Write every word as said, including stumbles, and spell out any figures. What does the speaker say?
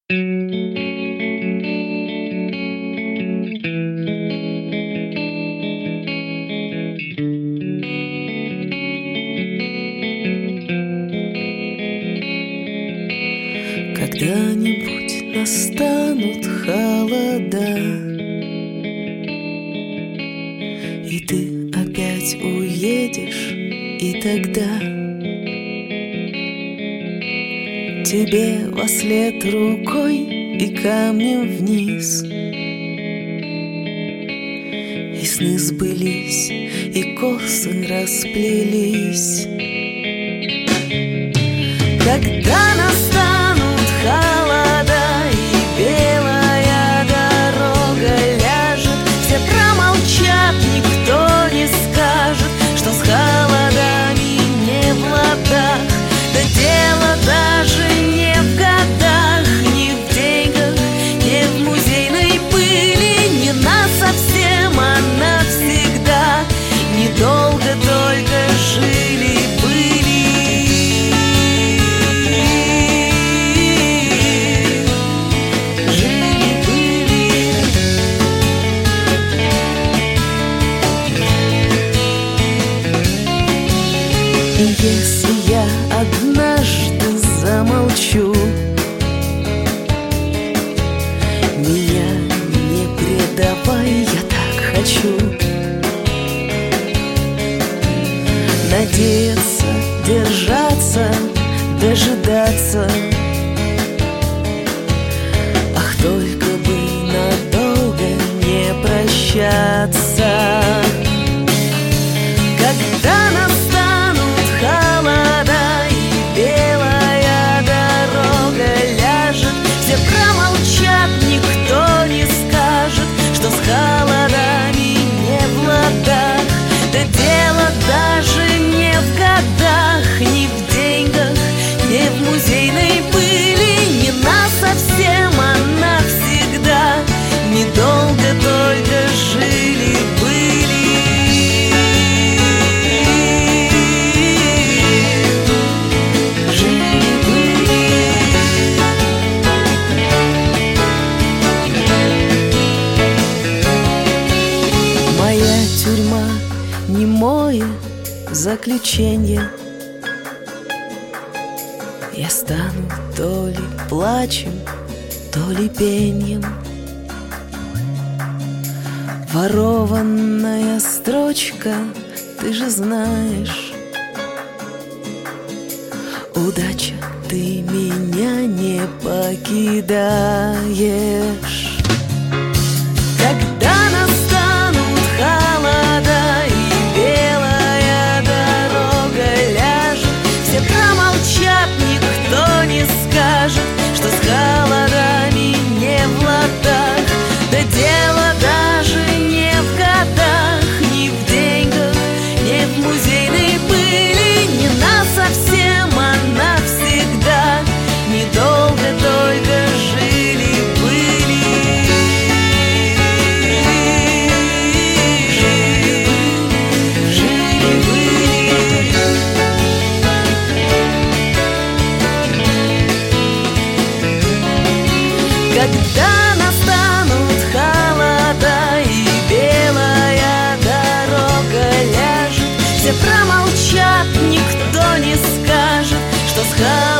Когда-нибудь настанут холода, и ты опять уедешь, и тогда тебе вослед рукой и камнем вниз. И сны сбылись, и косы расплелись. Когда настанут холода и белая дорога ляжет, все промолчат, никто не скажет, что с холодами не в ладах. Да дело даже не в годах, не в деньгах, не в музейной пыли, не насовсем, а навсегда. Недолго только жили-были. И если я однажды замолчу, меня не предавай, я так хочу надеяться, держаться, дожидаться. Ах, только бы надолго не прощаться. Когда настанут холода и белая дорога ляжет, все промолчат, никто не скажет, что с холодами не в ладах. Да дело даже не в годах, не в деньгах, не в музейной пыли, не насовсем, а навсегда. Недолго только жили-были. Тюрьма немое заключение. Я стану то ли плачем, то ли пением. Ворованная строчка, ты же знаешь. Удача, ты меня не покидаешь. Когда настанут холода и белая дорога ляжет, все промолчат, никто не скажет, что с холодами не в ладах. Да дело даже не в годах, не в деньгах, не в музейной пыли, не насовсем, а навсегда. Недолго только жили-были. Когда настанут холода и белая дорога ляжет, все промолчат, никто не скажет, что с холодами